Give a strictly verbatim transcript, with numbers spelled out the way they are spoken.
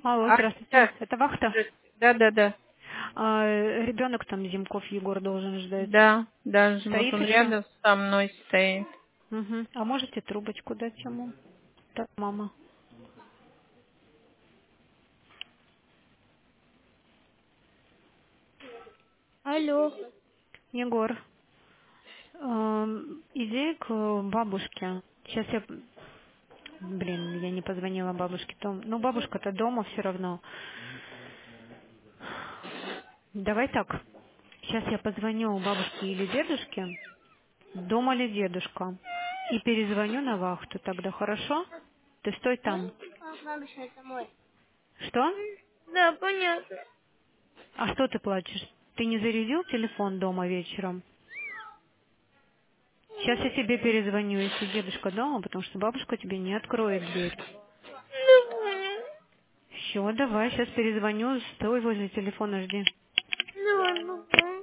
Алло, А, здравствуйте. да, Это вахта? да, да, да. А, ребенок там Зимков Егор должен ждать. Да, да, вот Стоит он еще? рядом со мной стоит. Угу. А можете трубочку дать ему? Так, мама. Алло. Егор, эм, иди к бабушке. Сейчас я... Блин, я не позвонила бабушке. Том- Ну, бабушка-то дома все равно. Давай так. Сейчас я позвоню бабушке или дедушке. Дома ли дедушка? И перезвоню на вахту тогда, хорошо? Ты стой там. А, бабушка, это мой. Что? Да, понятно. А что ты плачешь? Ты не зарядил телефон дома вечером? Сейчас я тебе перезвоню, если дедушка дома, потому что бабушка тебе не откроет дверь. Ну, понятно. Все, давай, сейчас перезвоню, стой возле телефона, жди. Ну, ладно.